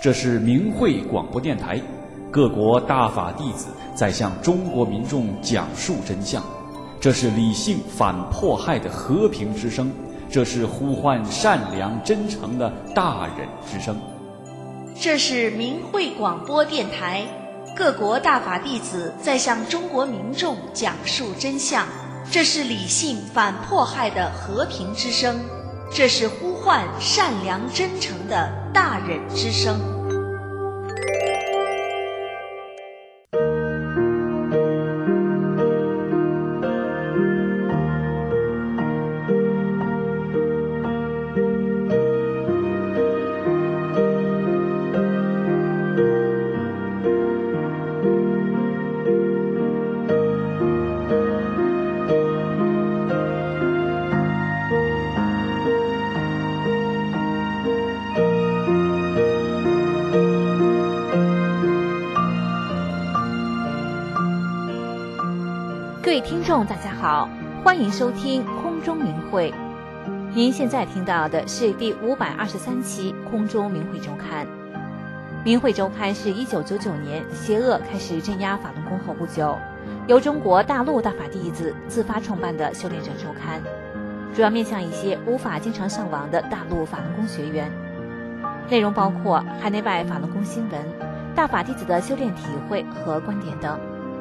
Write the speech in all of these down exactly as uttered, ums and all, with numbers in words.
这是明慧广播电台，各国大法弟子在向中国民众讲述真相。这是理性反迫害的和平之声，这是呼唤善良真诚的大忍之声。 这是明慧广播电台，各国大法弟子在向中国民众讲述真相。这是理性反迫害的和平之声，这是呼唤善良真诚的大忍之声。 各位听众大家好，欢迎收听空中明慧。您现在听到的是第五百二十三期空中明慧周刊。明慧周刊是一九九九年邪恶开始镇压法轮功后不久，由中国大陆大法弟子自发创办的修炼者周刊，主要面向一些无法经常上网的大陆法轮功学员。内容包括海内外法轮功新闻、大法弟子的修炼体会和观点等。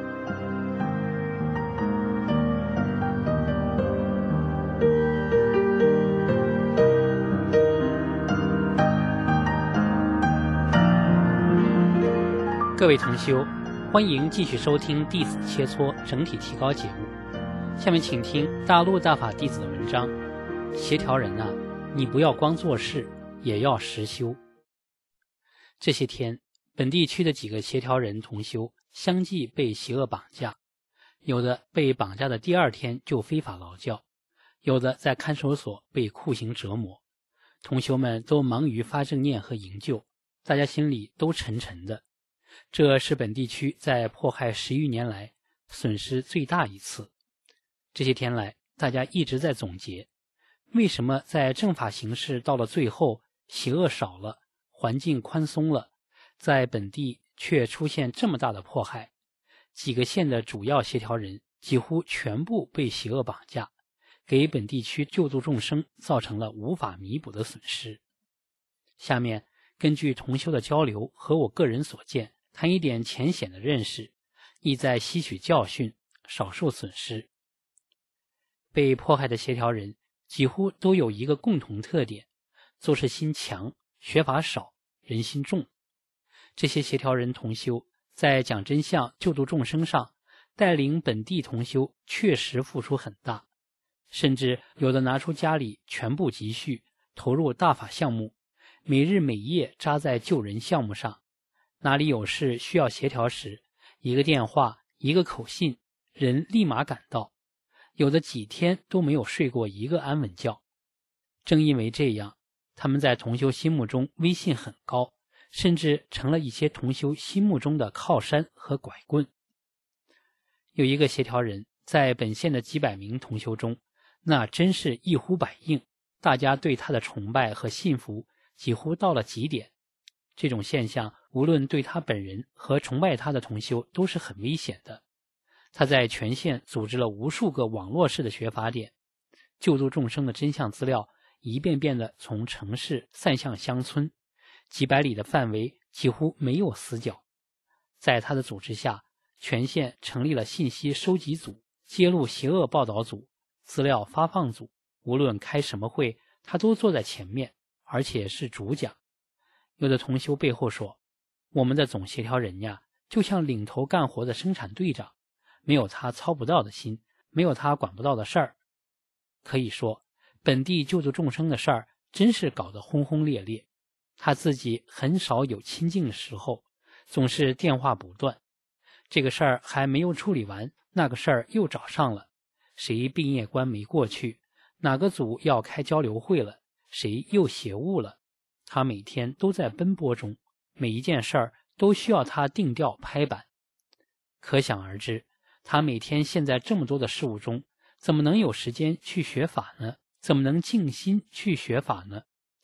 各位同修，欢迎继续收听弟子切磋整体提高节目。下面请听大陆大法弟子的文章：协调人啊，你不要光做事，也要实修。这些天，本地区的几个协调人同修相继被邪恶绑架，有的被绑架的第二天就非法劳教，有的在看守所被酷刑折磨。同修们都忙于发正念和营救，大家心里都沉沉的。这是本地区在迫害十余年来损失最大一次。这些天来，大家一直在总结，为什么在正法形势到了最后，邪恶少了，环境宽松了，在本地却出现这么大的迫害？几个县的主要协调人几乎全部被邪恶绑架，给本地区救度众生造成了无法弥补的损失。下面根据同修的交流和我个人所见，谈一点浅显的认识，意在吸取教训，少受损失。被迫害的协调人几乎都有一个共同特点，做事心强，学法少，人心重。这些协调人同修在讲真相救度众生上，带领本地同修确实付出很大，甚至有的拿出家里全部积蓄投入大法项目，每日每夜扎在救人项目上，哪里有事需要协调时，一个电话，一个口信，人立马赶到，有的几天都没有睡过一个安稳觉。正因为这样，他们在同修心目中威信很高，甚至成了一些同修心目中的靠山和拐棍。有一个协调人在本县的几百名同修中，那真是一呼百应，大家对他的崇拜和信服几乎到了极点。这种现象无论对他本人和崇拜他的同修都是很危险的。他在全县组织了无数个网络式的学法点，救度众生的真相资料一遍遍地从城市散向乡村，几百里的范围几乎没有死角。在他的组织下，全县成立了信息收集组、揭露邪恶报道组、资料发放组，无论开什么会，他都坐在前面，而且是主讲。有的同修背后说，我们的总协调人呀，就像领头干活的生产队长，没有他操不到的心，没有他管不到的事儿。可以说，本地救助众生的事儿真是搞得轰轰烈烈，他自己很少有清静的时候，总是电话不断。这个事儿还没有处理完，那个事儿又找上了，谁毕业关没过去，哪个组要开交流会了，谁又邪误了。他每天都在奔波中，每一件事儿都需要他定调拍板。可想而知，他每天陷在这么多的事物中，怎么能有时间去学法呢？怎么能静心去学法呢？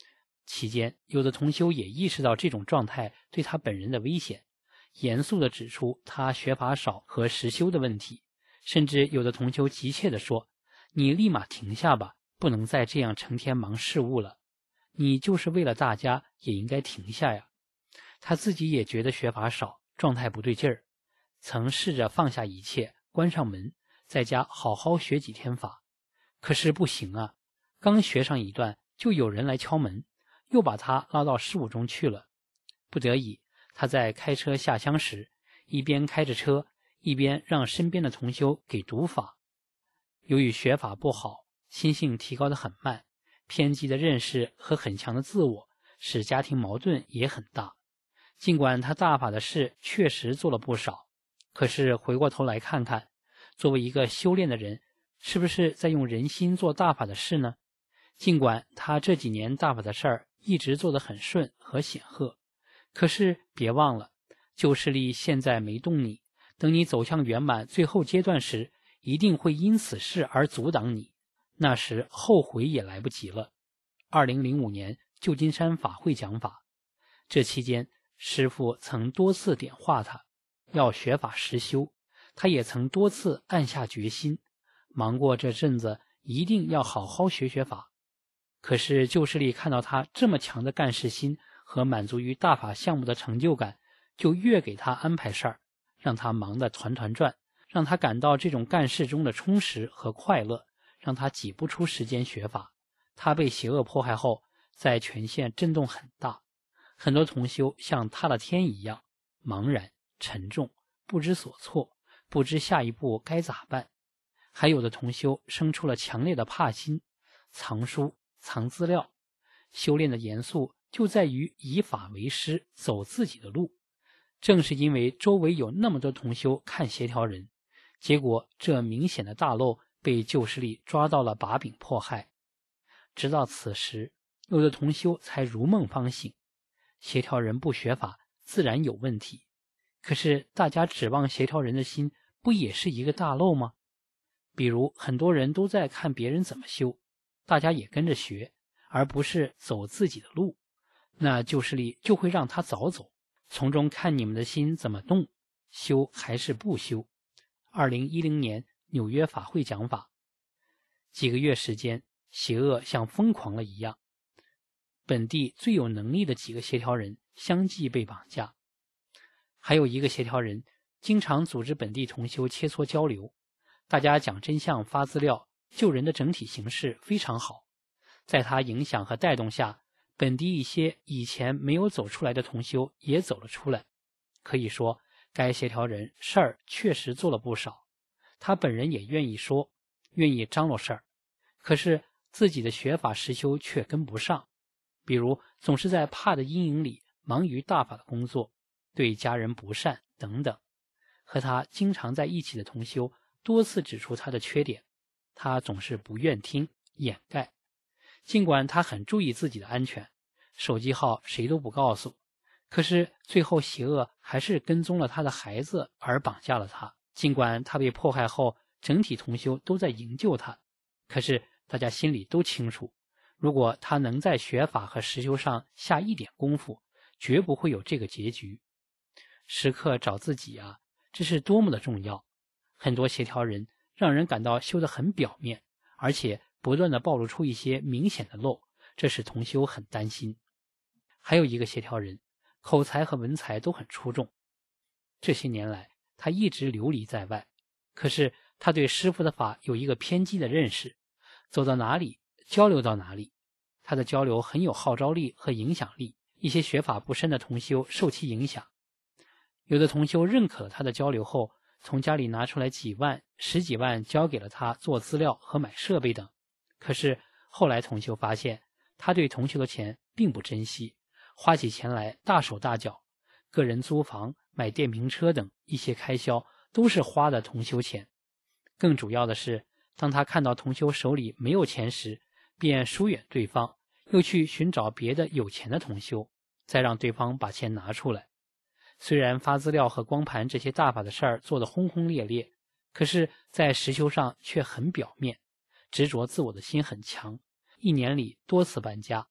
期间，有的同修也意识到这种状态对他本人的危险，严肃地指出他学法少和实修的问题，甚至有的同修急切地说：“你立马停下吧，不能再这样成天忙事务了。你就是为了大家，也应该停下呀。”他自己也觉得学法少，状态不对劲儿，曾试着放下一切，关上门，在家好好学几天法。可是不行啊，刚学上一段，就有人来敲门，又把他拉到事务中去了。不得已，他在开车下乡时，一边开着车，一边让身边的同修给读法。由于学法不好，心性提高得很慢，偏激的认识和很强的自我，使家庭矛盾也很大。尽管他大法的事确实做了不少，可是回过头来看看，作为一个修炼的人，是不是在用人心做大法的事呢？尽管他这几年大法的事儿一直做得很顺和显赫，可是别忘了，旧势力现在没动你，等你走向圆满最后阶段时，一定会因此事而阻挡你，那时后悔也来不及了。二零零五年旧金山法会讲法，这期间师父曾多次点化他，要学法实修，他也曾多次暗下决心，忙过这阵子一定要好好学学法。可是旧势力看到他这么强的干事心和满足于大法项目的成就感，就越给他安排事儿，让他忙得团团转，让他感到这种干事中的充实和快乐，让他挤不出时间学法。他被邪恶迫害后，在全县震动很大，很多同修像塌了天一样，茫然沉重，不知所措，不知下一步该咋办。还有的同修生出了强烈的怕心，藏书藏资料。修炼的严肃就在于以法为师，走自己的路。正是因为周围有那么多同修看协调人，结果这明显的大漏被旧势力抓到了把柄迫害。直到此时，有的同修才如梦方醒，协调人不学法自然有问题，可是大家指望协调人的心不也是一个大漏吗？比如很多人都在看别人怎么修，大家也跟着学，而不是走自己的路，那旧势力就会让他早走，从中看你们的心怎么动，修还是不修。二零一零年纽约法会讲法，几个月时间，邪恶像疯狂了一样，本地最有能力的几个协调人相继被绑架。还有一个协调人经常组织本地同修切磋交流，大家讲真相发资料，救人的整体形势非常好。在他影响和带动下，本地一些以前没有走出来的同修也走了出来。可以说该协调人事儿确实做了不少，他本人也愿意说，愿意张罗事儿，可是自己的学法实修却跟不上，比如总是在怕的阴影里忙于大法的工作，对家人不善等等。和他经常在一起的同修多次指出他的缺点，他总是不愿听，掩盖。尽管他很注意自己的安全，手机号谁都不告诉，可是最后邪恶还是跟踪了他的孩子而绑架了他。尽管他被迫害后，整体同修都在营救他，可是大家心里都清楚，如果他能在学法和实修上下一点功夫，绝不会有这个结局。时刻找自己啊，这是多么的重要。很多协调人让人感到修得很表面，而且不断地暴露出一些明显的漏，这使同修很担心。还有一个协调人，口才和文采都很出众，这些年来他一直流离在外，可是他对师父的法有一个偏激的认识，走到哪里交流到哪里。他的交流很有号召力和影响力，一些学法不深的同修受其影响。有的同修认可了他的交流后，从家里拿出来几万十几万交给了他做资料和买设备等。可是后来同修发现，他对同修的钱并不珍惜，花起钱来大手大脚，个人租房买电瓶车等一些开销都是花的同修钱。更主要的是，当他看到同修手里没有钱时，便疏远对方，又去寻找别的有钱的同修，再让对方把钱拿出来。虽然发资料和光盘这些大法的事儿做得轰轰烈烈，可是在实修上却很表面，执着自我的心很强，一年里多次搬家。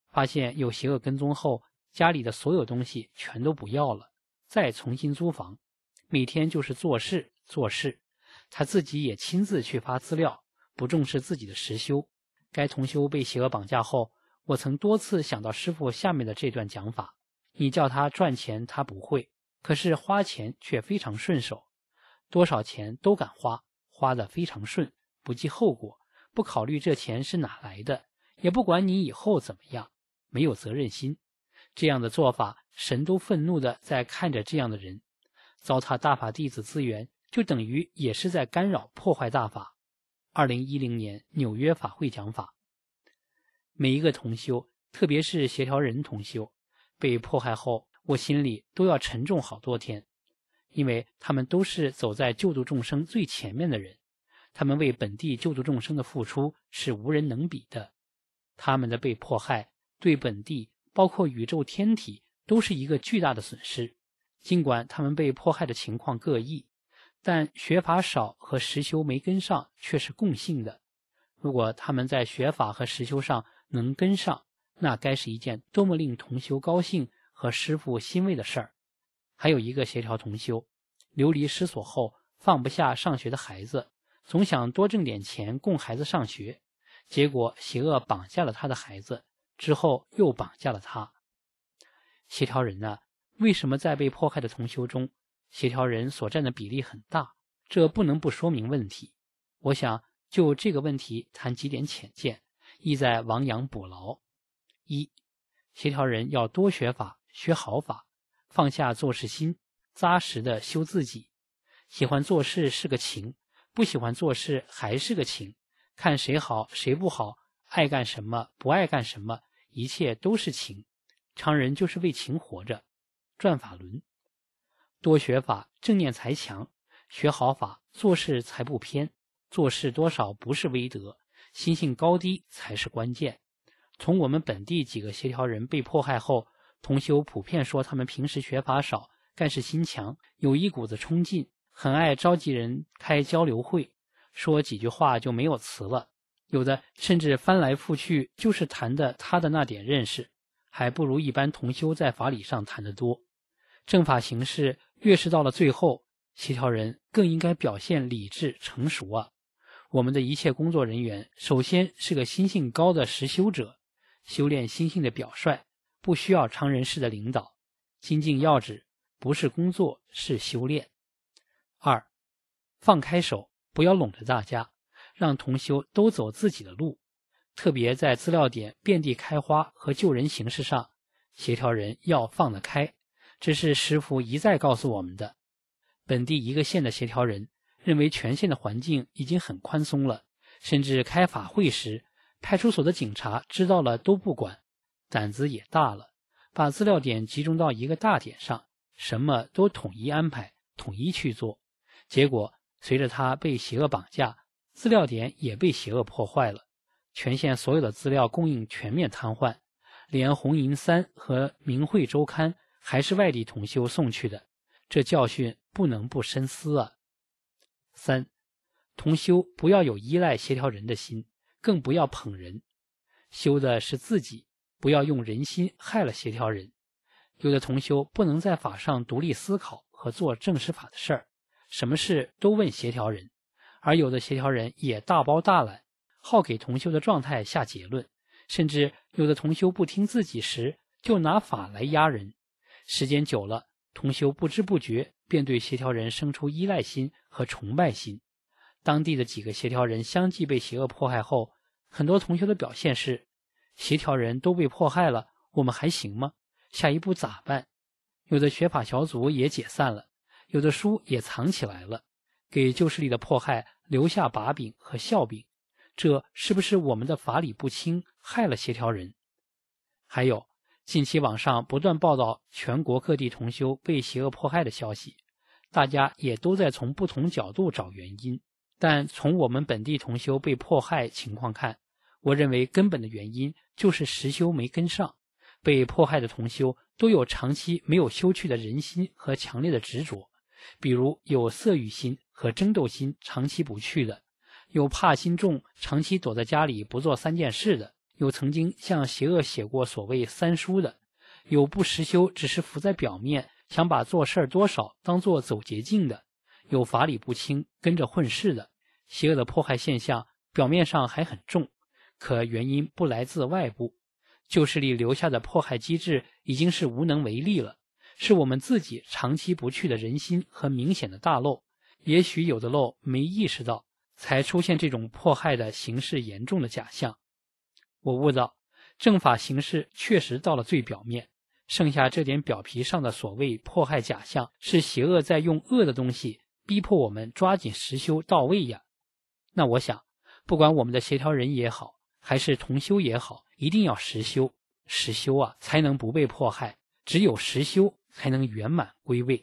发现有邪恶跟踪后，家里的所有东西全都不要了，再重新租房，每天就是做事做事。他自己也亲自去发资料，不重视自己的实修。该同修被邪恶绑架后，我曾多次想到师父下面的这段讲法：你叫他赚钱他不会，可是花钱却非常顺手，多少钱都敢花，花得非常顺，不计后果，不考虑这钱是哪来的，也不管你以后怎么样，没有责任心。这样的做法，神都愤怒地在看着这样的人。糟蹋大法弟子资源，就等于也是在干扰破坏大法。二零一零年纽约法会讲法，每一个同修，特别是协调人同修，被迫害后，我心里都要沉重好多天，因为他们都是走在救度众生最前面的人，他们为本地救度众生的付出是无人能比的。他们的被迫害，对本地包括宇宙天体都是一个巨大的损失。尽管他们被迫害的情况各异，但学法少和实修没跟上却是共性的。如果他们在学法和实修上能跟上，那该是一件多么令同修高兴和师父欣慰的事儿。还有一个协调同修，流离失所后放不下上学的孩子，总想多挣点钱供孩子上学，结果邪恶绑架了他的孩子，之后又绑架了他。协调人呢、啊，为什么在被迫害的同修中，协调人所占的比例很大？这不能不说明问题。我想就这个问题谈几点浅见，意在亡羊补牢。一，协调人要多学法，学好法，放下做事心，扎实的修自己。喜欢做事是个情，不喜欢做事还是个情，看谁好谁不好，爱干什么不爱干什么，一切都是情。常人就是为情活着。转法轮，多学法，正念才强，学好法，做事才不偏，做事多少不是威德，心性高低才是关键。从我们本地几个协调人被迫害后，同修普遍说他们平时学法少，干事心强，有一股子冲劲，很爱召集人开交流会，说几句话就没有词了，有的甚至翻来覆去就是谈的他的那点认识，还不如一般同修在法理上谈得多。正法形式越是到了最后，协调人更应该表现理智成熟啊。我们的一切工作人员首先是个心性高的实修者，修炼心性的表率，不需要常人式的领导。精进要旨，不是工作，是修炼。二，放开手，不要拢着大家，让同修都走自己的路。特别在资料点遍地开花和救人形式上，协调人要放得开，这是师父一再告诉我们的。本地一个县的协调人认为全县的环境已经很宽松了，甚至开法会时，派出所的警察知道了都不管，胆子也大了，把资料点集中到一个大点上，什么都统一安排，统一去做。结果随着他被邪恶绑架，资料点也被邪恶破坏了，全县所有的资料供应全面瘫痪，连红银三和明慧周刊还是外地同修送去的，这教训不能不深思啊。三，同修不要有依赖协调人的心，更不要捧人，修的是自己，不要用人心害了协调人。有的同修不能在法上独立思考和做正实法的事儿，什么事都问协调人，而有的协调人也大包大揽，好给同修的状态下结论，甚至有的同修不听自己时，就拿法来压人。时间久了，同修不知不觉便对协调人生出依赖心和崇拜心。当地的几个协调人相继被邪恶迫害后，很多同修的表现是：协调人都被迫害了，我们还行吗？下一步咋办？有的学法小组也解散了，有的书也藏起来了，给旧势力的迫害留下把柄和笑柄。这是不是我们的法理不清，害了协调人？还有，近期网上不断报道全国各地同修被邪恶迫害的消息，大家也都在从不同角度找原因。但从我们本地同修被迫害情况看，我认为根本的原因就是实修没跟上。被迫害的同修都有长期没有修去的人心和强烈的执着，比如有色欲心和争斗心长期不去的，有怕心重长期躲在家里不做三件事的， 有曾经向邪恶写过所谓三书的，有不实修只是浮在表面，想把做事儿多少当作走捷径的，有法理不清跟着混世的。邪恶的迫害现象表面上还很重，可原因不来自外部，旧势力留下的迫害机制已经是无能为力了，是我们自己长期不去的人心和明显的大漏，也许有的漏没意识到，才出现这种迫害的形式严重的假象。我悟到，正法形式确实到了最表面，剩下这点表皮上的所谓迫害假象，是邪恶在用恶的东西逼迫我们抓紧实修到位呀。那我想，不管我们的协调人也好，还是同修也好，一定要实修，实修啊，才能不被迫害，只有实修才能圆满归位。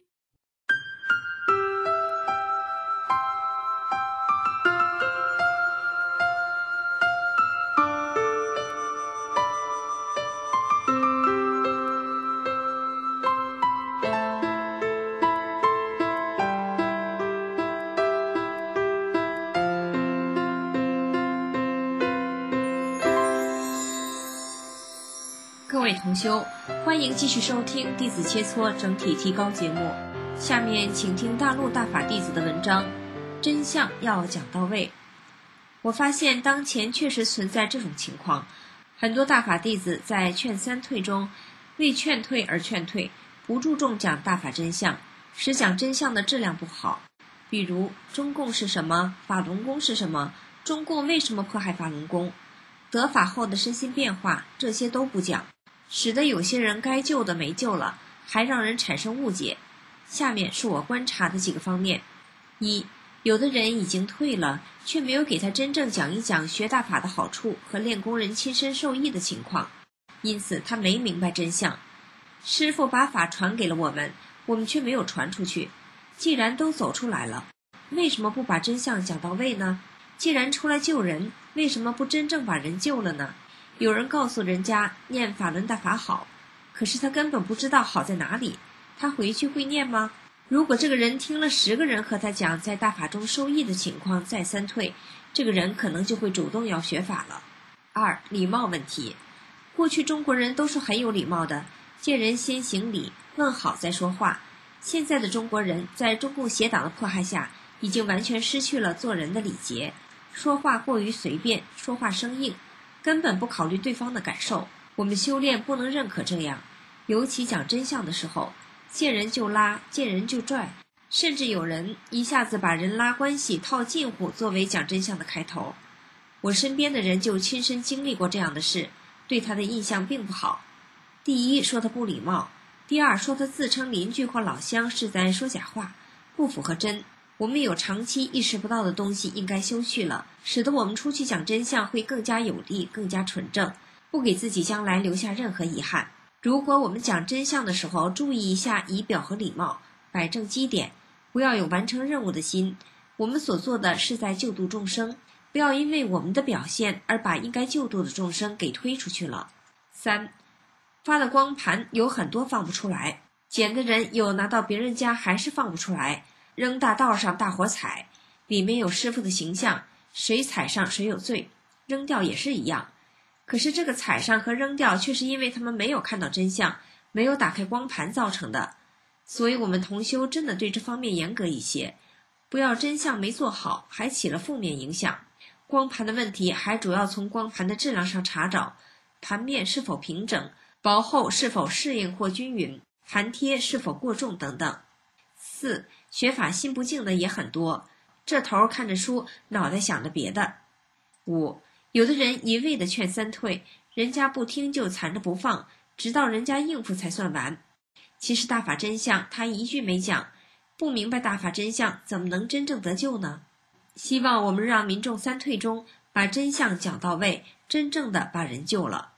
各位同修，欢迎继续收听弟子切磋整体提高节目。下面请听大陆大法弟子的文章，真相要讲到位。我发现当前确实存在这种情况，很多大法弟子在劝三退中为劝退而劝退，不注重讲大法真相，使讲真相的质量不好。比如中共是什么，法轮功是什么，中共为什么迫害法轮功，得法后的身心变化，这些都不讲，使得有些人该救的没救了，还让人产生误解。下面是我观察的几个方面。一，有的人已经退了，却没有给他真正讲一讲学大法的好处和练功人亲身受益的情况，因此他没明白真相。师父把法传给了我们，我们却没有传出去。既然都走出来了，为什么不把真相讲到位呢？既然出来救人，为什么不真正把人救了呢？有人告诉人家念法轮大法好，可是他根本不知道好在哪里，他回去会念吗？如果这个人听了十个人和他讲在大法中受益的情况再三退，这个人可能就会主动要学法了。二，礼貌问题。过去中国人都是很有礼貌的，见人先行礼，问好再说话。现在的中国人在中共邪党的迫害下，已经完全失去了做人的礼节，说话过于随便，说话生硬，根本不考虑对方的感受。我们修炼不能认可这样，尤其讲真相的时候，见人就拉，见人就拽，甚至有人一下子把人拉关系套近乎作为讲真相的开头。我身边的人就亲身经历过这样的事，对他的印象并不好。第一，说他不礼貌；第二，说他自称邻居或老乡是在说假话，不符合真。我们有长期意识不到的东西应该修去了，使得我们出去讲真相会更加有力，更加纯正，不给自己将来留下任何遗憾。如果我们讲真相的时候注意一下仪表和礼貌，摆正基点，不要有完成任务的心，我们所做的是在救度众生，不要因为我们的表现而把应该救度的众生给推出去了。三，发的光盘有很多放不出来，捡的人有拿到别人家还是放不出来，扔大道上大伙踩，里面有师父的形象，谁踩上谁有罪，扔掉也是一样。可是这个踩上和扔掉却是因为他们没有看到真相，没有打开光盘造成的。所以我们同修真的对这方面严格一些，不要真相没做好还起了负面影响。光盘的问题还主要从光盘的质量上查找，盘面是否平整，薄厚是否适应或均匀，盘贴是否过重等等。四，学法心不静的也很多，这头看着书，脑袋想着别的。五，有的人一味的劝三退，人家不听就缠着不放，直到人家应付才算完。其实大法真相他一句没讲，不明白大法真相怎么能真正得救呢？希望我们让民众三退中把真相讲到位，真正的把人救了。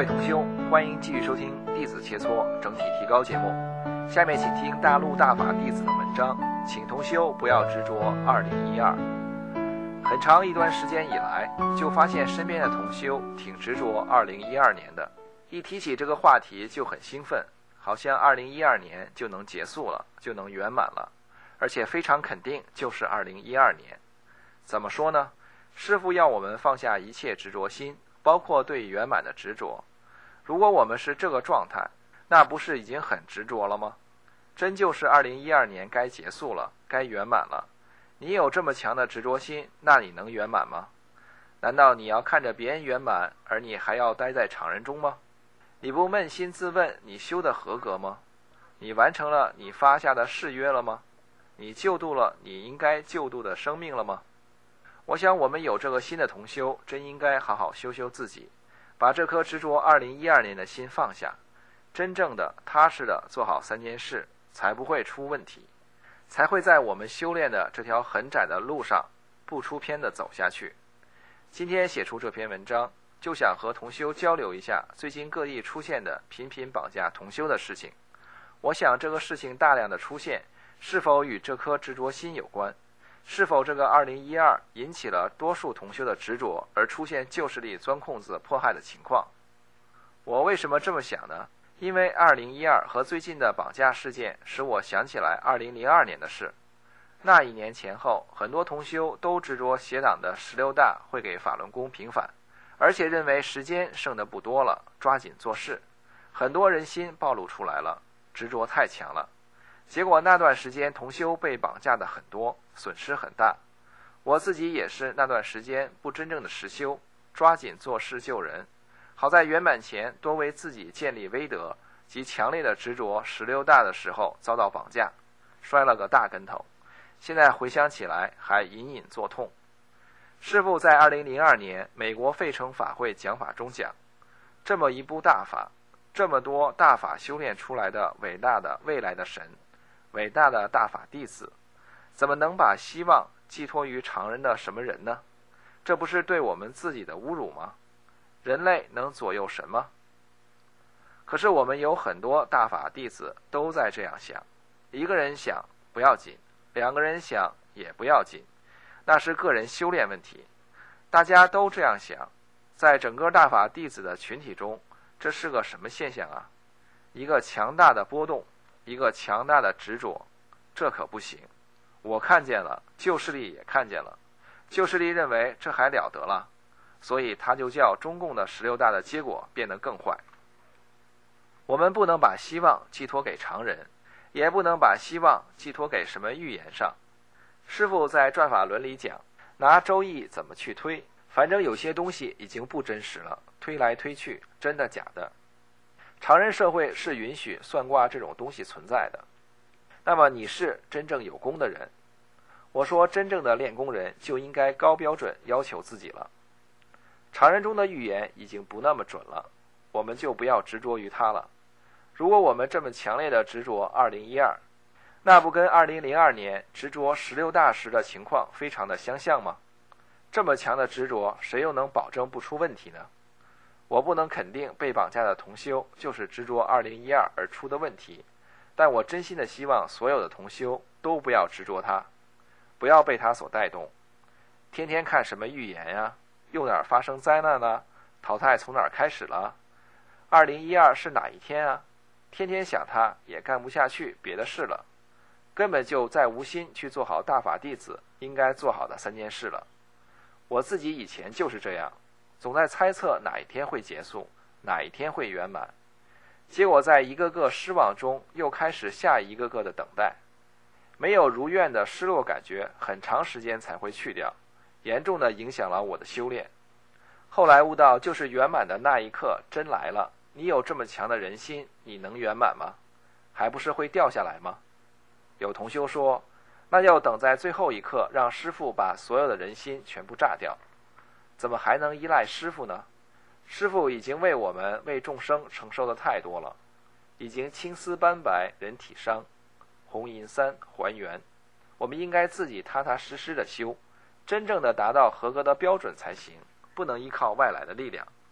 位同修，欢迎继续收听弟子切磋整体提高节目。下面请听大陆大法弟子的文章，请同修不要执着二零一二。很长一段时间以来，就发现身边的同修挺执着二零一二年的，一提起这个话题就很兴奋，好像二零一二年就能结束了，就能圆满了，而且非常肯定就是二零一二年。怎么说呢？师父要我们放下一切执着心，包括对圆满的执着。如果我们是这个状态，那不是已经很执着了吗？真就是二零一二年该结束了，该圆满了。你有这么强的执着心，那你能圆满吗？难道你要看着别人圆满，而你还要待在常人中吗？你不扪心自问，你修得合格吗？你完成了你发下的誓约了吗？你救度了你应该救度的生命了吗？我想我们有这个心的同修，真应该好好修修自己，把这颗执着二零一二年的心放下，真正的踏实的做好三件事，才不会出问题，才会在我们修炼的这条很窄的路上不出偏的走下去。今天写出这篇文章，就想和同修交流一下最近各地出现的频频绑架同修的事情。我想这个事情大量的出现，是否与这颗执着心有关？是否这个二零一二引起了多数同修的执着，而出现旧势力钻空子迫害的情况？我为什么这么想呢？因为二零一二和最近的绑架事件使我想起来二零零二年的事。那一年前后，很多同修都执着邪党的十六大会给法轮功平反，而且认为时间剩得不多了，抓紧做事。很多人心暴露出来了，执着太强了。结果那段时间同修被绑架的很多，损失很大。我自己也是那段时间不真正的实修，抓紧做事救人。好在圆满前多为自己建立威德及强烈的执着十六大的时候遭到绑架，摔了个大跟头。现在回想起来还隐隐作痛。师父在二零零二年美国费城法会讲法中讲，这么一部大法，这么多大法修炼出来的伟大的未来的神，伟大的大法弟子，怎么能把希望寄托于常人的什么人呢？这不是对我们自己的侮辱吗？人类能左右神吗？可是我们有很多大法弟子都在这样想，一个人想不要紧，两个人想也不要紧，那是个人修炼问题。大家都这样想，在整个大法弟子的群体中，这是个什么现象啊？一个强大的波动，一个强大的执着，这可不行。我看见了，旧势力也看见了，旧势力认为这还了得了，所以他就叫中共的十六大的结果变得更坏。我们不能把希望寄托给常人，也不能把希望寄托给什么预言上。师父在转法轮里讲，拿周易怎么去推，反正有些东西已经不真实了，推来推去，真的假的。常人社会是允许算卦这种东西存在的。那么你是真正有功的人，我说真正的练功人就应该高标准要求自己了。常人中的预言已经不那么准了，我们就不要执着于它了。如果我们这么强烈的执着二零一二，那不跟二零零二年执着十六大时的情况非常的相像吗？这么强的执着，谁又能保证不出问题呢？我不能肯定被绑架的同修就是执着二零一二而出的问题，但我真心的希望所有的同修都不要执着它，不要被它所带动。天天看什么预言呀，又哪儿发生灾难呢？淘汰从哪儿开始了？二零一二是哪一天啊？天天想它也干不下去别的事了，根本就再无心去做好大法弟子应该做好的三件事了。我自己以前就是这样，总在猜测哪一天会结束，哪一天会圆满，结果在一个个失望中又开始下一个个的等待，没有如愿的失落感觉很长时间才会去掉，严重的影响了我的修炼。后来悟到，就是圆满的那一刻真来了，你有这么强的人心，你能圆满吗？还不是会掉下来吗？有同修说，那要等在最后一刻让师父把所有的人心全部炸掉，怎么还能依赖师父呢？师父已经为我们为众生承受的太多了，已经青丝斑白人体伤，红银三还原，我们应该自己踏踏实实的修，真正的达到合格的标准才行，不能依靠外来的力量。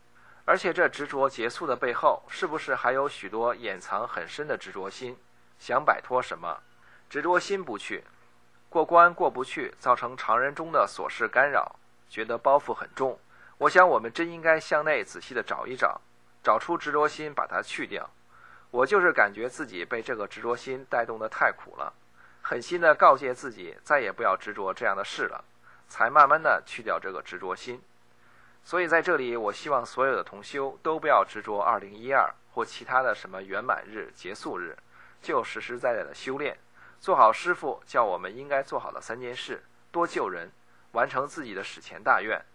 而且这执着结束的背后，是不是还有许多掩藏很深的执着心？想摆脱什么，执着心不去，过关过不去，造成常人中的琐事干扰，觉得包袱很重。我想我们真应该向内仔细的找一找，找出执着心，把它去掉。我就是感觉自己被这个执着心带动得太苦了，狠心的告诫自己再也不要执着这样的事了，才慢慢的去掉这个执着心。所以在这里，我希望所有的同修都不要执着二零一二或其他的什么圆满日、结束日，就实实在在的修炼，做好师父叫我们应该做好的三件事，多救人，完成自己的史前大愿。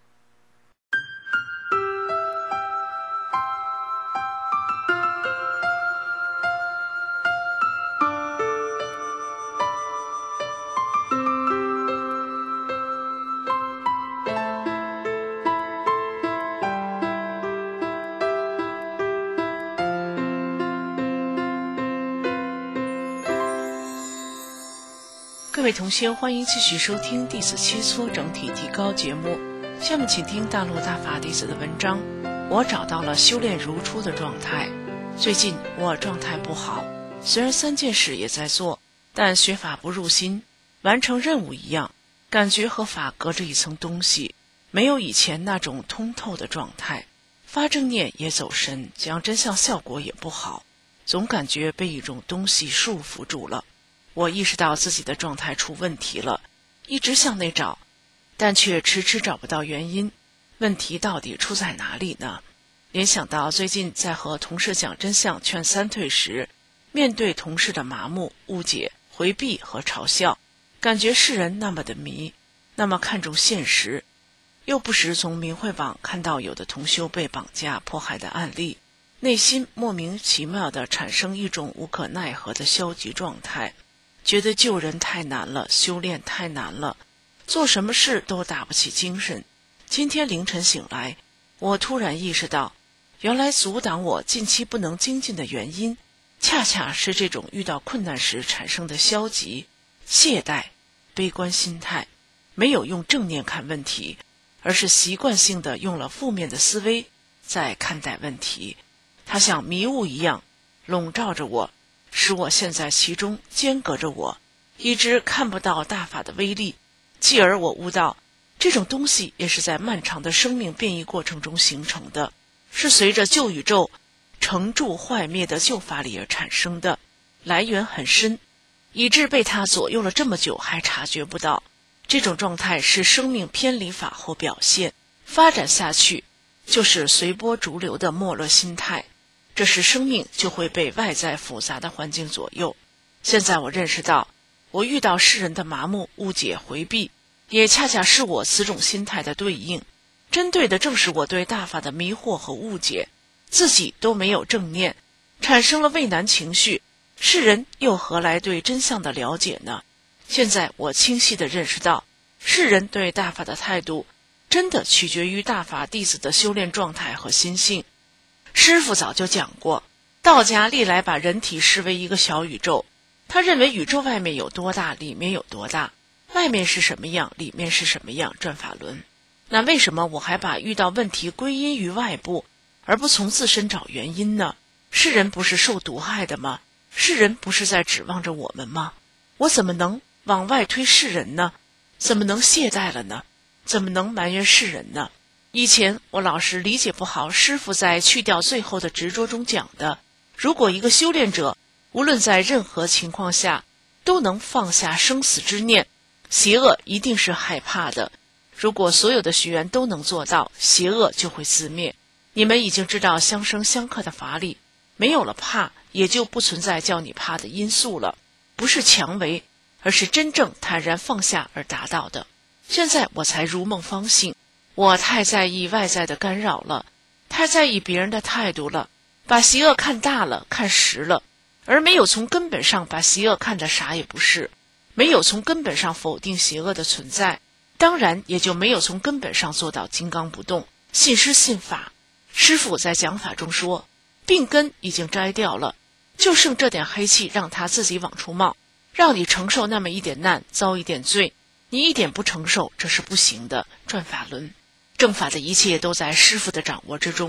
各位同学，欢迎继续收听弟子切磋整体提高节目。下面请听大陆大法弟子的文章。我找到了修炼如初的状态。最近我状态不好，虽然三件事也在做，但学法不入心，完成任务一样，感觉和法隔着一层东西，没有以前那种通透的状态。发正念也走神，讲真相效果也不好，总感觉被一种东西束缚住了。我意识到自己的状态出问题了，一直向内找，但却迟迟找不到原因。问题到底出在哪里呢？联想到最近在和同事讲真相劝三退时，面对同事的麻木、误解、回避和嘲笑，感觉世人那么的迷，那么看重现实。又不时从明慧网看到有的同修被绑架迫害的案例，内心莫名其妙地产生一种无可奈何的消极状态，觉得救人太难了，修炼太难了，做什么事都打不起精神。今天凌晨醒来，我突然意识到，原来阻挡我近期不能精进的原因，恰恰是这种遇到困难时产生的消极、懈怠、悲观心态，没有用正念看问题，而是习惯性的用了负面的思维在看待问题。它像迷雾一样笼罩着我，使我陷在其中，间隔着我，一直看不到大法的威力。继而我悟到，这种东西也是在漫长的生命变异过程中形成的，是随着旧宇宙成住坏灭的旧法理而产生的，来源很深，以致被它左右了这么久还察觉不到。这种状态是生命偏离法后表现，发展下去就是随波逐流的没落心态，这时生命就会被外在复杂的环境左右。现在我认识到，我遇到世人的麻木、误解、回避，也恰恰是我此种心态的对应，针对的正是我对大法的迷惑和误解，自己都没有正念，产生了畏难情绪，世人又何来对真相的了解呢？现在我清晰地认识到，世人对大法的态度真的取决于大法弟子的修炼状态和心性。师父早就讲过，道家历来把人体视为一个小宇宙，他认为宇宙外面有多大，里面有多大，外面是什么样，里面是什么样，转法轮。那为什么我还把遇到问题归因于外部，而不从自身找原因呢？世人不是受毒害的吗？世人不是在指望着我们吗？我怎么能往外推世人呢？怎么能懈怠了呢？怎么能埋怨世人呢？以前我老是理解不好师父在去掉最后的执着中讲的，如果一个修炼者无论在任何情况下都能放下生死之念，邪恶一定是害怕的。如果所有的学员都能做到，邪恶就会自灭。你们已经知道相生相克的法理，没有了怕，也就不存在叫你怕的因素了，不是强为，而是真正坦然放下而达到的。现在我才如梦方醒，我太在意外在的干扰了，太在意别人的态度了，把邪恶看大了，看实了，而没有从根本上把邪恶看得啥也不是，没有从根本上否定邪恶的存在，当然也就没有从根本上做到金刚不动，信师信法。师父在讲法中说，病根已经摘掉了，就剩这点黑气让它自己往出冒，让你承受那么一点难，遭一点罪，你一点不承受，这是不行的。转法轮正法的一切都在师父的掌握之中，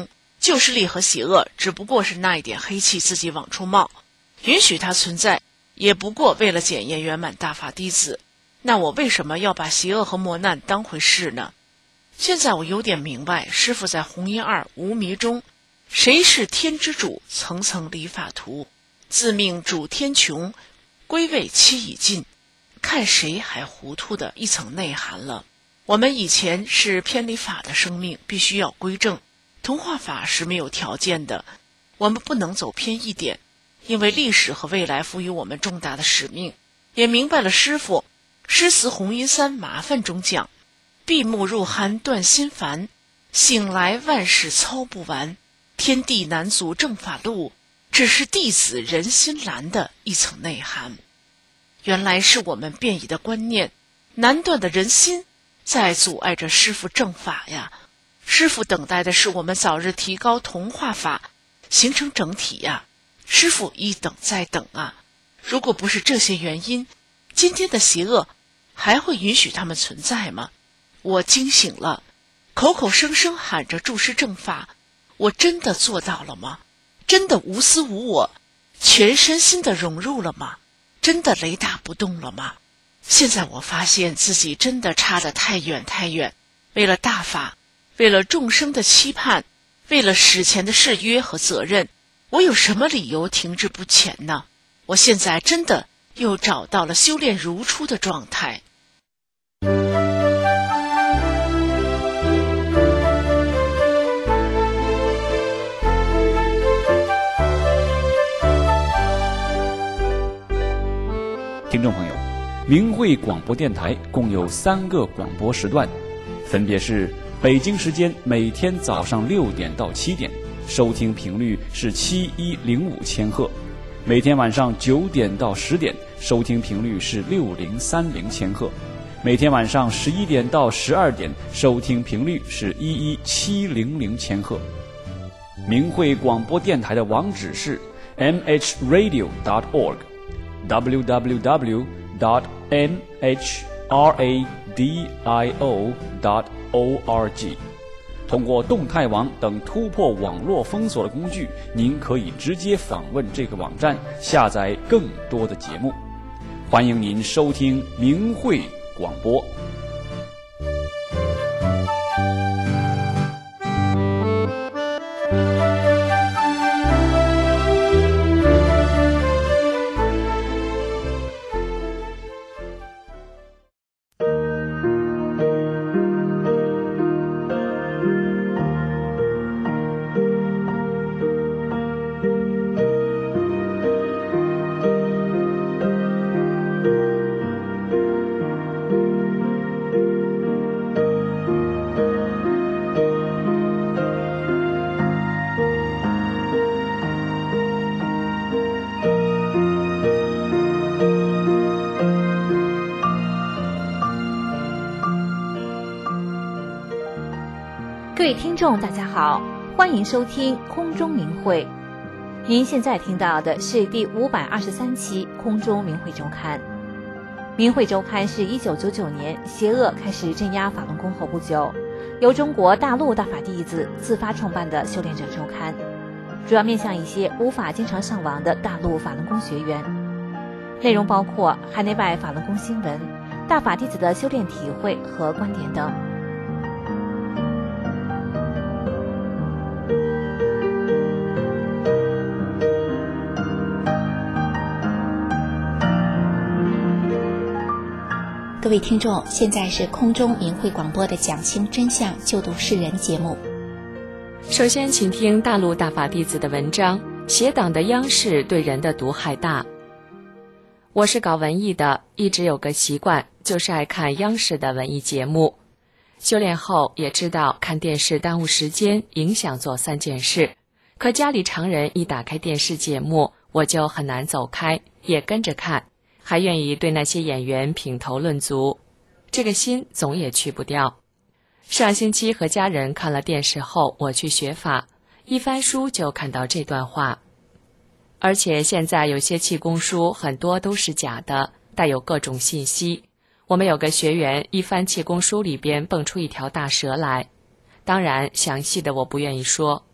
旧势力和邪恶只不过是那一点黑气自己往出冒，允许它存在，也不过为了检验圆满大法弟子。那我为什么要把邪恶和磨难当回事呢？现在我有点明白师父在弘一二无迷中，谁是天之主，层层理法图，自命主天穹，归位期已尽，看谁还糊涂的一层内涵了。我们以前是偏离法的生命，必须要归正，同化法是没有条件的，我们不能走偏一点，因为历史和未来赋予我们重大的使命。也明白了师父诗词弘一三麻烦中讲，闭目入酣断心烦，醒来万事操不完，天地难阻正法路，只是弟子人心难的一层内涵。原来是我们变异的观念，难断的人心在阻碍着师父正法呀。师父等待的是我们早日提高同化法，形成整体呀。师父一等再等啊，如果不是这些原因，今天的邪恶还会允许他们存在吗？我惊醒了，口口声声喊着注释正法，我真的做到了吗？真的无私无我，全身心的融入了吗？真的雷打不动了吗？现在我发现自己真的差得太远太远，为了大法，为了众生的期盼，为了史前的誓约和责任，我有什么理由停滞不前呢？我现在真的又找到了修炼如初的状态。 听众朋友，明慧广播电台共有三个广播时段，分别是北京时间每天早上六点到七点，收听频率是七一零五千赫；每天晚上九点到十点，收听频率是六零三零千赫；每天晚上十一点到十二点，收听频率是一一七零零千赫。明慧广播电台的网址是 m h radio dot org。w w w dot m h radio dot org。 通过动态网等突破网络封锁的工具，您可以直接访问这个网站，下载更多的节目。欢迎您收听明慧广播。 各位听众大家好，欢迎收听空中明慧。您现在听到的是第五百二十三期空中明慧周刊。明慧周刊是一九九九年邪恶开始镇压法轮功后不久，由中国大陆大法弟子自发创办的修炼者周刊，主要面向一些无法经常上网的大陆法轮功学员。内容包括海内外法轮功新闻、大法弟子的修炼体会和观点等。 各位听众，现在是空中明慧广播的讲清真相救度世人节目。 首先请听大陆大法弟子的文章，邪党的央视对人的毒害大。我是搞文艺的，一直有个习惯，就是爱看央视的文艺节目。修炼后也知道看电视耽误时间，影响做三件事，可家里常人一打开电视节目，我就很难走开，也跟着看，还愿意对那些演员品头论足，这个心总也去不掉。上星期和家人看了电视后，我去学法，一翻书就看到这段话。而且现在有些气功书很多都是假的，带有各种信息。我们有个学员一翻气功书里边蹦出一条大蛇来，当然详细的我不愿意说。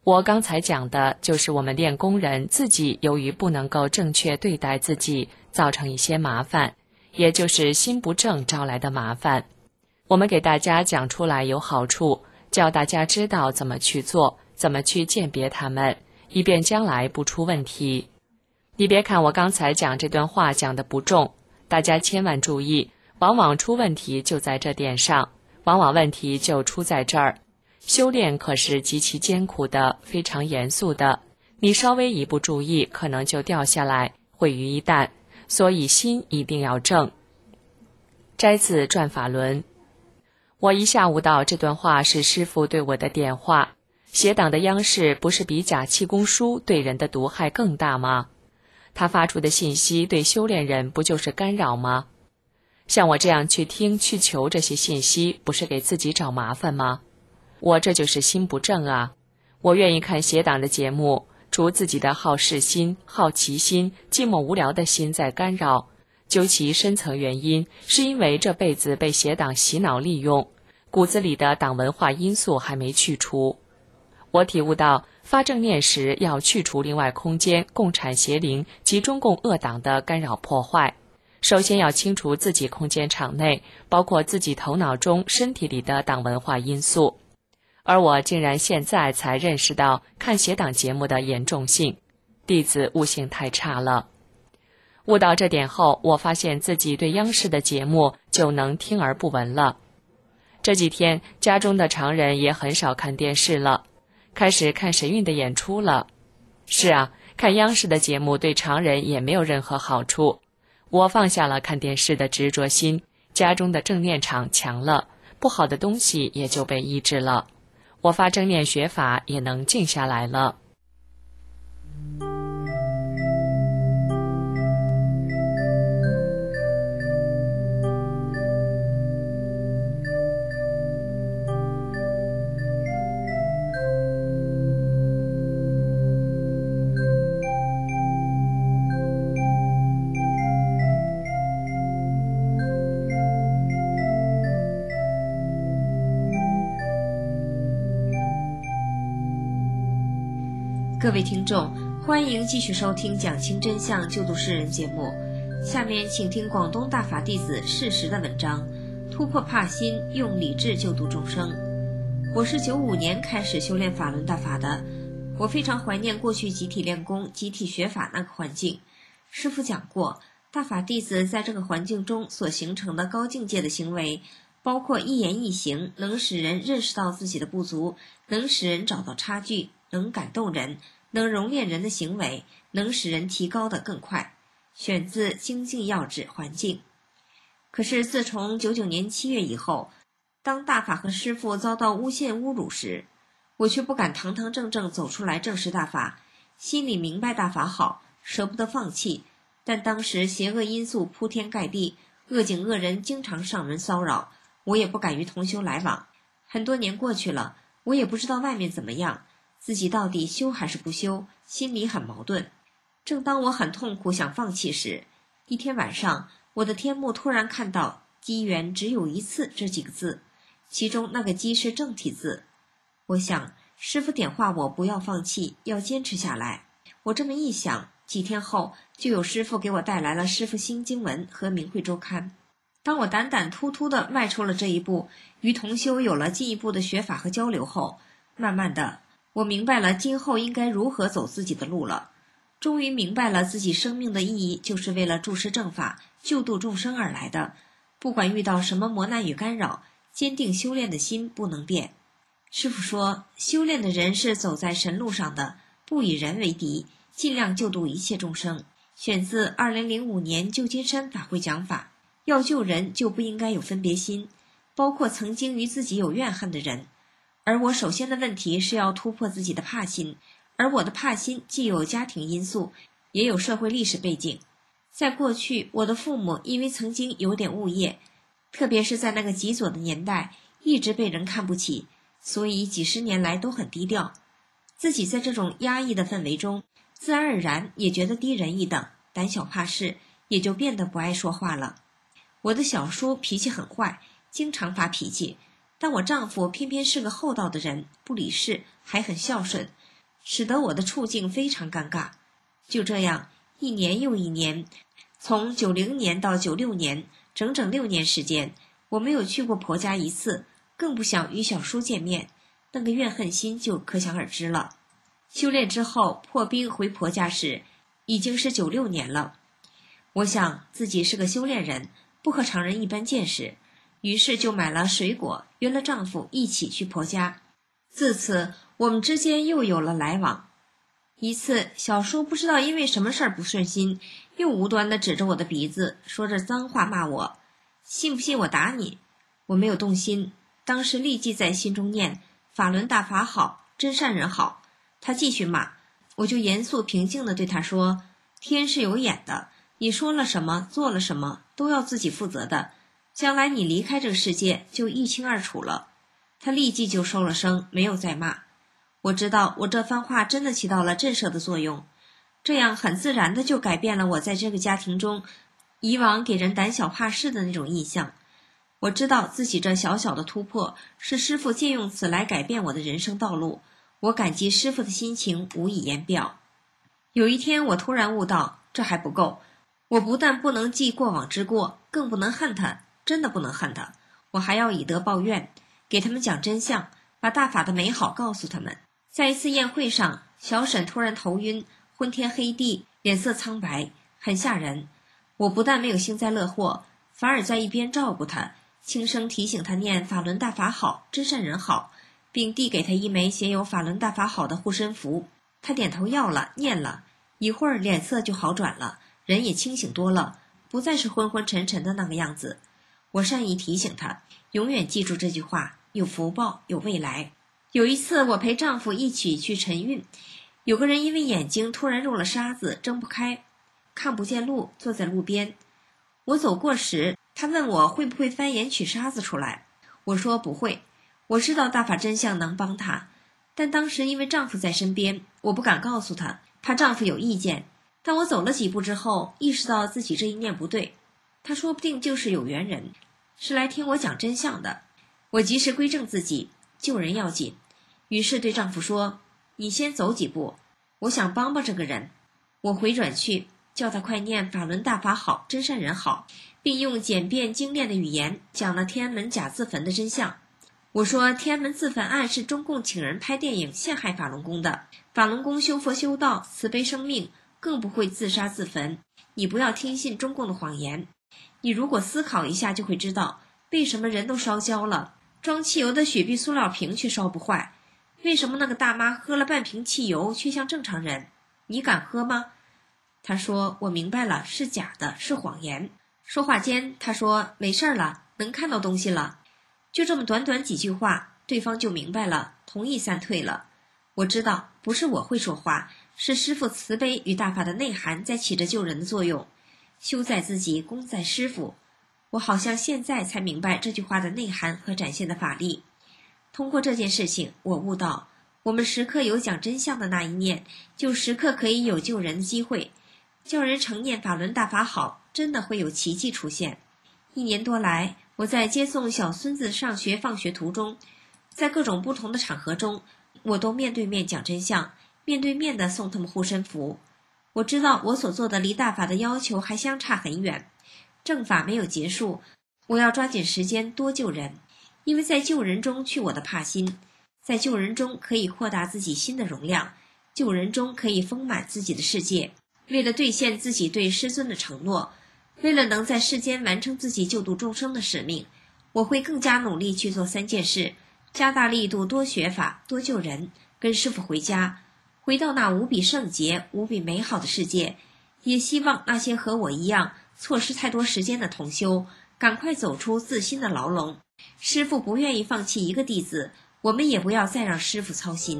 我刚才讲的就是我们练功人自己由于不能够正确对待自己，造成一些麻烦，也就是心不正招来的麻烦。我们给大家讲出来有好处，教大家知道怎么去做，怎么去鉴别它们，以便将来不出问题。你别看我刚才讲这段话讲得不重，大家千万注意，往往出问题就在这点上，往往问题就出在这儿。修炼可是极其艰苦的，非常严肃的，你稍微一不注意，可能就掉下来，毁于一旦，所以心一定要正。摘自《转法轮》。我一下悟到这段话是师父对我的点化，邪党的央视不是比假气功书对人的毒害更大吗？他发出的信息对修炼人不就是干扰吗？像我这样去听去求这些信息，不是给自己找麻烦吗？我这就是心不正啊！我愿意看邪党的节目，除自己的好事心、好奇心、寂寞无聊的心在干扰，究其深层原因，是因为这辈子被邪党洗脑利用，骨子里的党文化因素还没去除。我体悟到，发正念时要去除另外空间、共产邪灵及中共恶党的干扰破坏。首先要清除自己空间场内，包括自己头脑中、身体里的党文化因素。而我竟然现在才认识到看邪党节目的严重性，弟子悟性太差了。悟到这点后，我发现自己对央视的节目就能听而不闻了。这几天家中的常人也很少看电视了，开始看神韵的演出了。是啊，看央视的节目对常人也没有任何好处。我放下了看电视的执着心，家中的正念场强了，不好的东西也就被抑制了。我发正念学法也能静下来了。 各位听众，欢迎继续收听讲清真相救度世人节目。下面请听广东大法弟子释实的文章，突破怕心，用理智救度众生。我是九五年开始修炼法轮大法的，我非常怀念过去集体练功、集体学法那个环境。师父讲过，大法弟子在这个环境中所形成的高境界的行为，包括一言一行能使人认识到自己的不足，能使人找到差距，能感动人，能熔炼人的行为，能使人提高得更快。选自《精进要旨环境》。可是自从九九年七月以后，当大法和师父遭到诬陷侮辱时，我却不敢堂堂正正走出来证实大法，心里明白大法好，舍不得放弃，但当时邪恶因素铺天盖地，恶警恶人经常上门骚扰，我也不敢与同修来往。很多年过去了，我也不知道外面怎么样，自己到底修还是不修，心里很矛盾。正当我很痛苦想放弃时，一天晚上，我的天目突然看到机缘只有一次这几个字，其中那个机是正体字。我想师父点化我不要放弃，要坚持下来。我这么一想，几天后就有师父给我带来了师父新经文和明慧周刊。当我胆胆突突地迈出了这一步，与同修有了进一步的学法和交流后，慢慢的我明白了今后应该如何走自己的路了。终于明白了自己生命的意义就是为了注释正法，救度众生而来的。不管遇到什么磨难与干扰，坚定修炼的心不能变。师父说，修炼的人是走在神路上的，不以人为敌，尽量救度一切众生。选自二零零五年旧金山法会讲法。要救人就不应该有分别心，包括曾经与自己有怨恨的人。而我首先的问题是要突破自己的怕心，而我的怕心既有家庭因素，也有社会历史背景。在过去，我的父母因为曾经有点物业，特别是在那个极左的年代，一直被人看不起，所以几十年来都很低调。自己在这种压抑的氛围中，自然而然也觉得低人一等，胆小怕事，也就变得不爱说话了。我的小叔脾气很坏，经常发脾气，但我丈夫偏偏是个厚道的人，不理事，还很孝顺， 使得我的处境非常尴尬。就这样，一年又一年，从九零年到九六年，整整六年时间，我没有去过婆家一次，更不想与小叔见面，那个怨恨心就可想而知了。修炼之后破冰回婆家时，已经是九六年了。我想自己是个修炼人，不和常人一般见识，于是就买了水果，约了丈夫一起去婆家。自此我们之间又有了来往。一次，小叔不知道因为什么事儿不顺心，又无端地指着我的鼻子，说着脏话骂我，信不信我打你？我没有动心，当时立即在心中念法轮大法好，真善人好。他继续骂，我就严肃平静地对他说，天是有眼的，你说了什么做了什么都要自己负责的，将来你离开这个世界就一清二楚了。他立即就收了声，没有再骂。我知道我这番话真的起到了震慑的作用，这样很自然的就改变了我在这个家庭中以往给人胆小怕事的那种印象。我知道自己这小小的突破是师父借用此来改变我的人生道路，我感激师父的心情无以言表。有一天我突然悟到，这还不够，我不但不能记过往之过，更不能恨他，真的不能恨他，我还要以德报怨，给他们讲真相，把大法的美好告诉他们。在一次宴会上，小沈突然头晕，昏天黑地，脸色苍白，很吓人。我不但没有幸灾乐祸，反而在一边照顾他，轻声提醒他念法轮大法好，真善人好，并递给他一枚写有法轮大法好的护身符。他点头要了，念了一会儿，脸色就好转了，人也清醒多了，不再是昏昏沉沉的那个样子。我善意提醒他，永远记住这句话，有福报，有未来。有一次我陪丈夫一起去晨运，有个人因为眼睛突然入了沙子，睁不开，看不见路，坐在路边。我走过时，他问我会不会翻眼取沙子出来，我说不会，我知道大法真相能帮他，但当时因为丈夫在身边，我不敢告诉他，怕丈夫有意见。但我走了几步之后，意识到自己这一念不对，他说不定就是有缘人，是来听我讲真相的。我及时归正自己，救人要紧，于是对丈夫说，你先走几步，我想帮帮这个人。我回转去叫他快念法轮大法好，真善人好，并用简便精炼的语言讲了天安门假自焚的真相。我说天安门自焚案是中共请人拍电影陷害法轮功的，法轮功修佛修道，慈悲生命，更不会自杀自焚，你不要听信中共的谎言。你如果思考一下就会知道，为什么人都烧焦了，装汽油的雪碧塑料瓶却烧不坏，为什么那个大妈喝了半瓶汽油却像正常人，你敢喝吗？他说我明白了，是假的，是谎言。说话间他说没事了，能看到东西了。就这么短短几句话，对方就明白了，同意散退了。我知道不是我会说话，是师父慈悲与大法的内涵在起着救人的作用，修在自己，功在师父。我好像现在才明白这句话的内涵和展现的法力。通过这件事情，我悟到我们时刻有讲真相的那一念，就时刻可以有救人的机会。叫人诚念法轮大法好，真的会有奇迹出现。一年多来，我在接送小孙子上学放学途中，在各种不同的场合中，我都面对面讲真相，面对面的送他们护身符。我知道我所做的离大法的要求还相差很远，正法没有结束，我要抓紧时间多救人，因为在救人中去我的怕心，在救人中可以扩大自己心的容量，救人中可以丰满自己的世界。为了兑现自己对师尊的承诺，为了能在世间完成自己救度众生的使命，我会更加努力去做三件事，加大力度，多学法，多救人，跟师父回家，回到那无比圣洁无比美好的世界。也希望那些和我一样错失太多时间的同修赶快走出自心的牢笼。师父不愿意放弃一个弟子，我们也不要再让师父操心。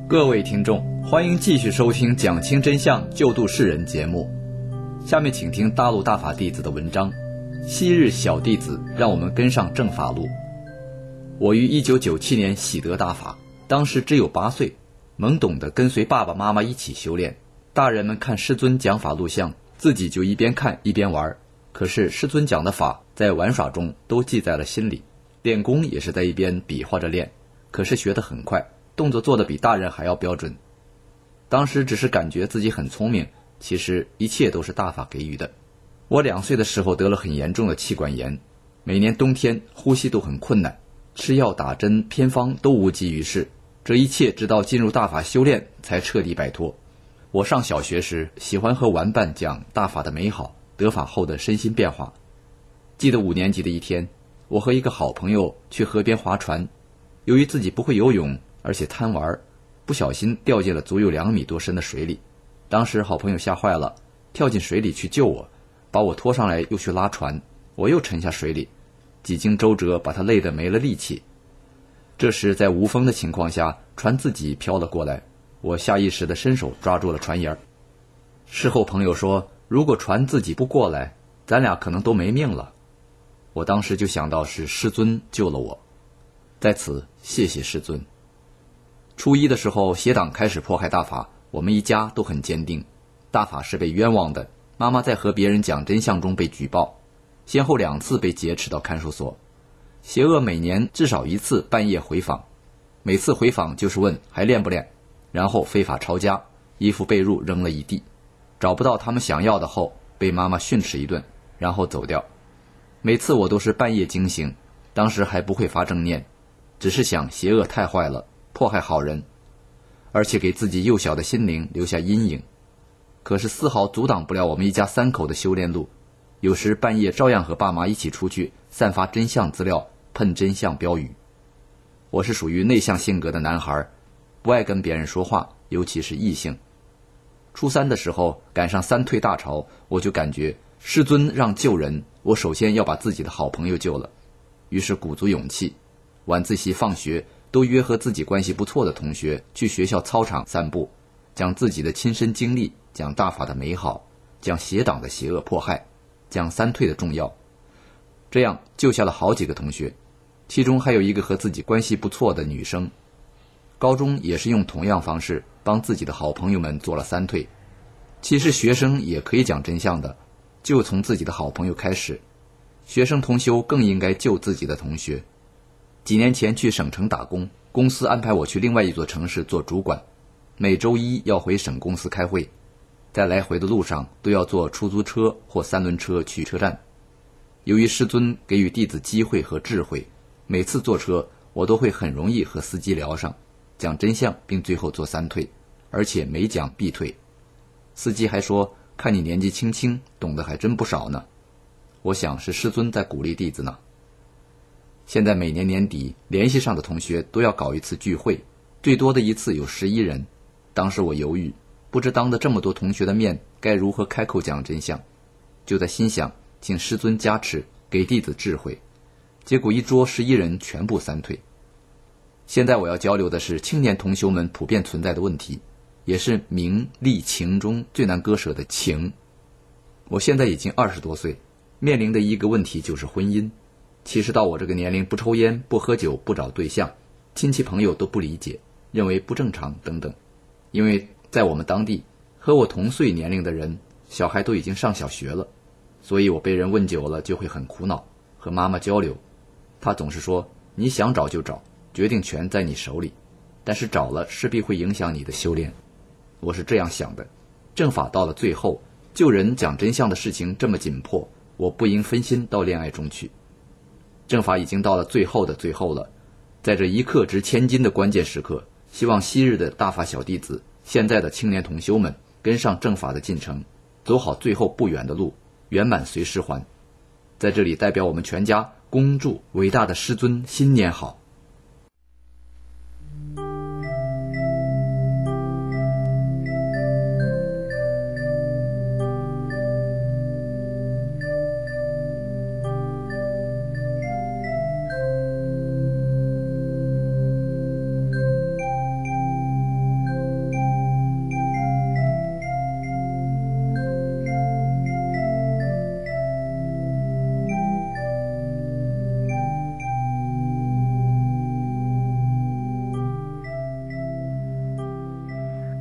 各位听众，欢迎继续收听讲清真相救度世人节目。下面请听大陆大法弟子的文章，昔日小弟子让我们跟上正法路。我于一九九七年喜得大法，当时只有八岁，懵懂地跟随爸爸妈妈一起修炼。大人们看师尊讲法录像，自己就一边看一边玩。可是师尊讲的法在玩耍中都记在了心里，练功也是在一边比划着练，可是学得很快，动作做得比大人还要标准。当时只是感觉自己很聪明，其实一切都是大法给予的。我两岁的时候得了很严重的气管炎，每年冬天呼吸都很困难，吃药打针偏方都无济于事，这一切直到进入大法修炼才彻底摆脱。我上小学时喜欢和玩伴讲大法的美好，得法后的身心变化。记得五年级的一天，我和一个好朋友去河边划船，由于自己不会游泳，而且贪玩，不小心掉进了足有两米多深的水里。当时好朋友吓坏了，跳进水里去救我，把我拖上来又去拉船，我又沉下水里，几经周折把他累得没了力气。这时在无风的情况下，船自己飘了过来，我下意识地伸手抓住了船沿。事后朋友说，如果船自己不过来，咱俩可能都没命了。我当时就想到是师尊救了我，在此谢谢师尊。初一的时候，邪党开始迫害大法，我们一家都很坚定，大法是被冤枉的。妈妈在和别人讲真相中被举报，先后两次被劫持到看守所。邪恶每年至少一次半夜回访，每次回访就是问还练不练，然后非法抄家，衣服被褥扔了一地，找不到他们想要的后被妈妈训斥一顿，然后走掉。每次我都是半夜惊醒，当时还不会发正念，只是想邪恶太坏了，迫害好人，而且给自己幼小的心灵留下阴影。可是丝毫阻挡不了我们一家三口的修炼路，有时半夜照样和爸妈一起出去散发真相资料，喷真相标语。我是属于内向性格的男孩，不爱跟别人说话，尤其是异性。初三的时候赶上三退大潮，我就感觉师尊让救人，我首先要把自己的好朋友救了。于是鼓足勇气，晚自习放学都约和自己关系不错的同学去学校操场散步，讲自己的亲身经历，讲大法的美好，讲邪党的邪恶迫害，讲三退的重要。这样救下了好几个同学，其中还有一个和自己关系不错的女生。高中也是用同样方式帮自己的好朋友们做了三退。其实学生也可以讲真相的，就从自己的好朋友开始。学生同修更应该救自己的同学。几年前去省城打工，公司安排我去另外一座城市做主管，每周一要回省公司开会，在来回的路上都要坐出租车或三轮车去车站。由于师尊给予弟子机会和智慧，每次坐车我都会很容易和司机聊上，讲真相并最后做三退，而且每讲必退。司机还说，看你年纪轻轻，懂得还真不少呢。我想是师尊在鼓励弟子呢。现在每年年底联系上的同学都要搞一次聚会，最多的一次有十一人。当时我犹豫，不知当着这么多同学的面该如何开口讲真相，就在心想请师尊加持，给弟子智慧。结果一桌十一人全部三退。现在我要交流的是青年同修们普遍存在的问题，也是名利情中最难割舍的情。我现在已经二十多岁，面临的一个问题就是婚姻。其实到我这个年龄，不抽烟不喝酒不找对象，亲戚朋友都不理解，认为不正常等等。因为在我们当地，和我同岁年龄的人小孩都已经上小学了，所以我被人问久了就会很苦恼。和妈妈交流，她总是说，你想找就找，决定权在你手里，但是找了势必会影响你的修炼。我是这样想的，正法到了最后，救人讲真相的事情这么紧迫，我不应分心到恋爱中去。正法已经到了最后的最后了，在这一刻值千金的关键时刻，希望昔日的大法小弟子，现在的青年同修们跟上正法的进程，走好最后不远的路，圆满随师还。在这里代表我们全家恭祝伟大的师尊新年好。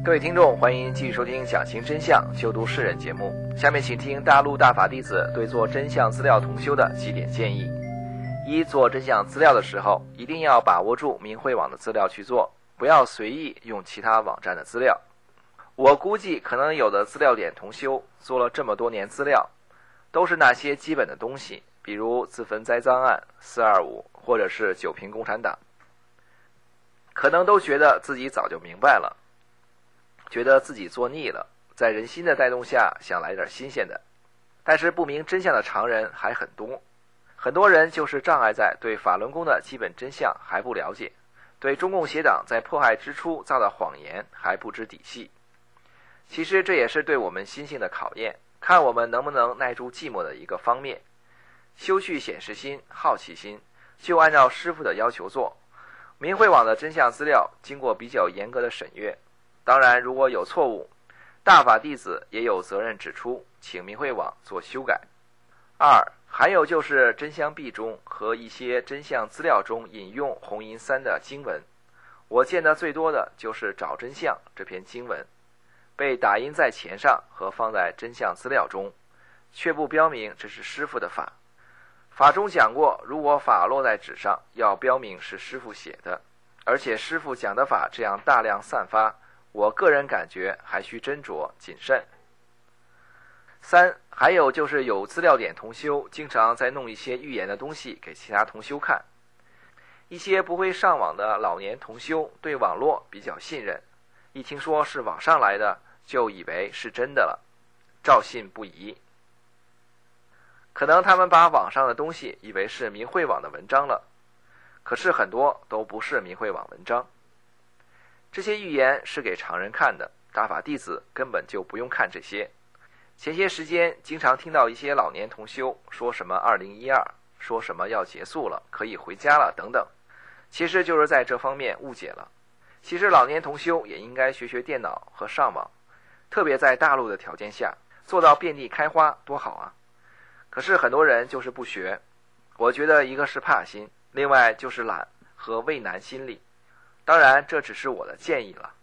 各位听众，欢迎继续收听《讲清真相，就读世人》节目。下面请听大陆大法弟子对做真相资料同修的几点建议。一、做真相资料的时候，一定要把握住明慧网的资料去做，不要随意用其他网站的资料。我估计可能有的资料点同修做了这么多年资料，都是那些基本的东西，比如自焚栽赃案、四二五或者是九评共产党，可能都觉得自己早就明白了，觉得自己做腻了，在人心的带动下想来点新鲜的。但是不明真相的常人还很多，很多人就是障碍在对法轮功的基本真相还不了解，对中共邪党在迫害之初造的谎言还不知底细。其实这也是对我们心性的考验，看我们能不能耐住寂寞的一个方面。修去显示心、好奇心，就按照师父的要求做。明慧网的真相资料经过比较严格的审阅，当然如果有错误，大法弟子也有责任指出，请明慧网做修改。二、还有就是真相币中和一些真相资料中引用红银三的经文，我见得最多的就是找真相这篇经文，被打印在钱上和放在真相资料中，却不标明这是师父的法。法中讲过，如果法落在纸上，要标明是师父写的，而且师父讲的法这样大量散发，我个人感觉还需斟酌谨慎。三、还有就是有资料点同修经常在弄一些预言的东西给其他同修看，一些不会上网的老年同修对网络比较信任，一听说是网上来的就以为是真的了，照信不疑。可能他们把网上的东西以为是明慧网的文章了，可是很多都不是明慧网文章。这些预言是给常人看的，大法弟子根本就不用看这些。前些时间经常听到一些老年同修说什么二零一二，说什么要结束了，可以回家了等等，其实就是在这方面误解了。其实老年同修也应该学学电脑和上网，特别在大陆的条件下，做到遍地开花多好啊！可是很多人就是不学，我觉得一个是怕心，另外就是懒和畏难心理。当然这只是我的建议了。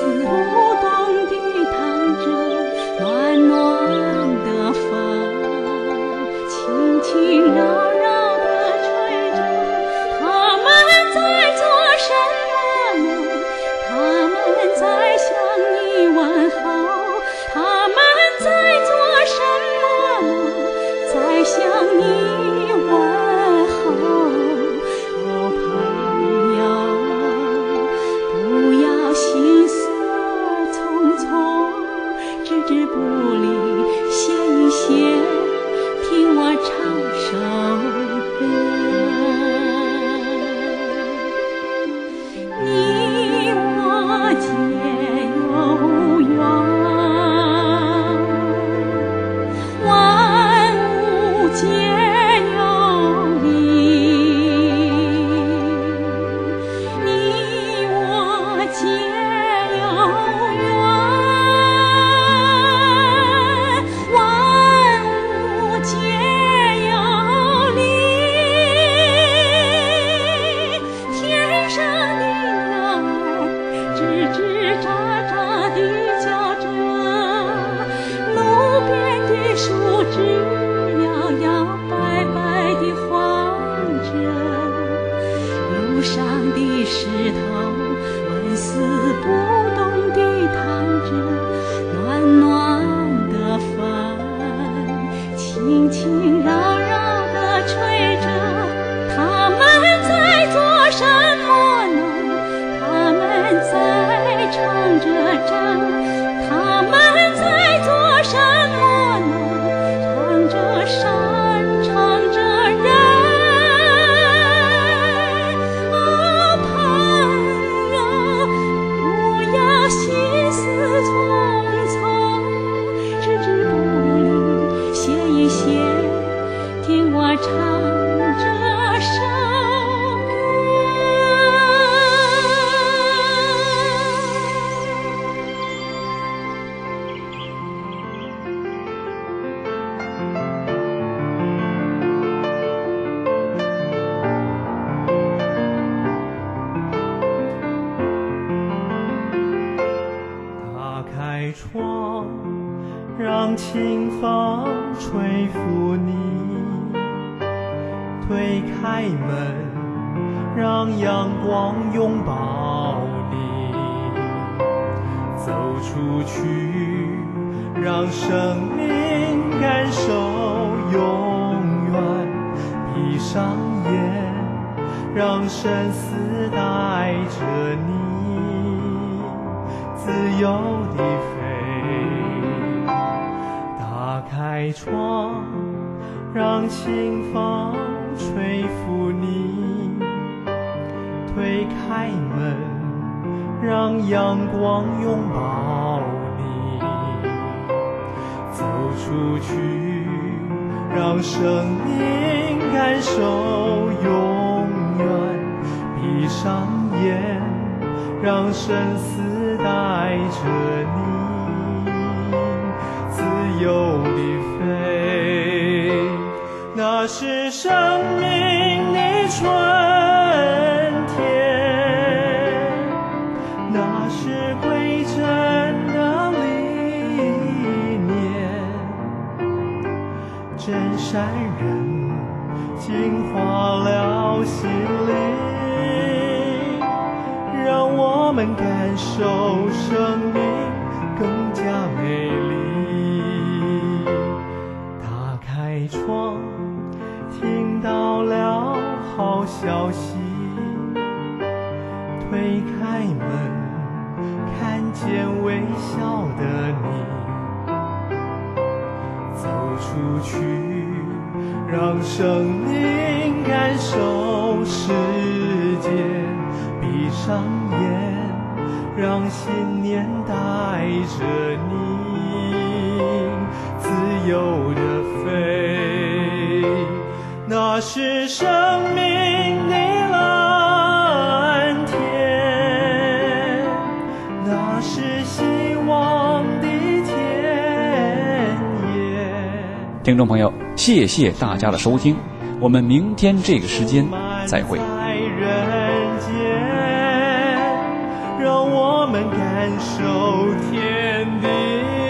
暖暖的风。 让清风吹拂你，推开门，让阳光拥抱你，走出去，让生命感受永远，闭上眼，让生死带着你自由地飞，打开窗，让清风吹拂你，推开门，让阳光拥抱你，走出去，让生命感受永远，闭上眼，让生死带着你自由地飞，那是生命的春天，那是归真的理念，真善人净化了心灵，让我们感受生命更加美丽。打开窗，听到了好消息，推开门，看见微笑的你，走出去，让生命感受世界，闭上眼，让信念带着你自由地飞，那是生命的蓝天，那是希望的田野。 听众朋友，谢谢大家的收听，我们明天这个时间再会。 在人间，让我们感受天地